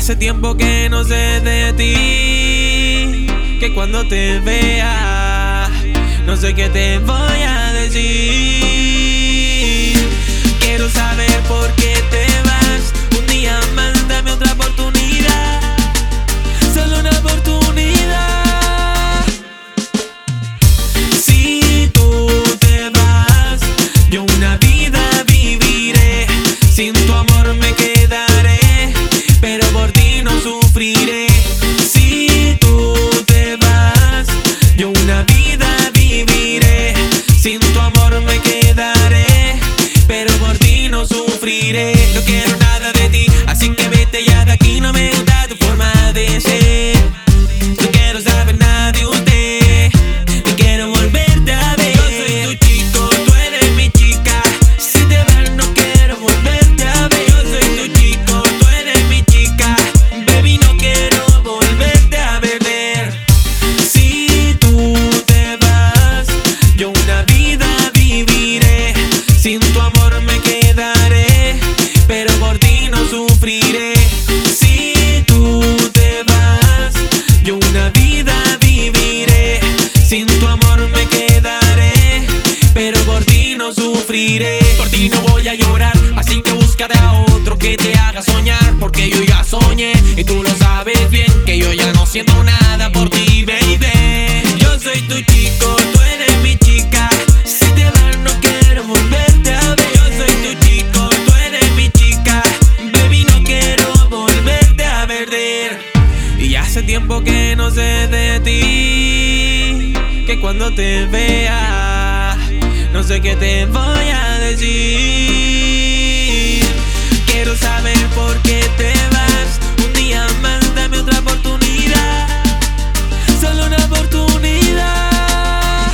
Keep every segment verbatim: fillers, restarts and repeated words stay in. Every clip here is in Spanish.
hace tiempo que no sé de ti, que cuando te vea no sé qué te voy a decir. Quiero saber por qué te vas. Un día más dame otra oportunidad, solo una oportunidad. Si tú te vas, yo una vida viviré. Sin tu amor me quedaré, pero por ti no sufriré. Si tú te vas, yo una vida viviré. Sin tu amor me quedaré, pero por ti no sufriré. No quiero nada de ti, así que vete ya de aquí. No me gusta tu forma de ser. No quiero saber nada de usted, no quiero volverte a ver. Yo soy tu chico, tú eres mi chica. Si te vas no quiero volverte a ver. Yo soy tu chico, tú eres mi chica. Baby, no quiero volverte a ver. Si tú te vas, yo una vida viviré. Sin tu amor me quedaré, pero por ti no sufriré. Si tú te vas, yo una vida viviré. Sin tu amor me quedaré, pero por ti no sufriré. Por ti no voy a llorar, así que búscate a otro que te haga soñar. Porque yo ya soñé y tú lo sabes bien, que yo ya no siento nada por ti, baby. Yo soy tu chico, tú eres mi chica. Si te vas no quiero volverte a ver. Yo soy tu chico, tú eres mi chica. Baby, no quiero volverte a perder. Y hace tiempo que no sé de ti, que cuando te vea no sé qué te voy a decir. Quiero saber por qué te vas. Un día más dame otra oportunidad, solo una oportunidad.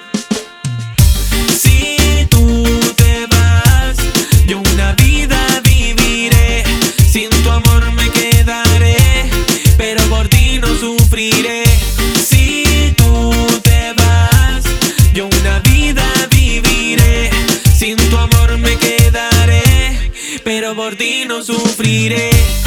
Si tú te vas, yo una vida viviré. Sin tu amor me quedaré, pero por ti no sufriré. Si tú te vas, yo una vida viviré. Sin tu amor me quedaré, pero por ti no sufriré.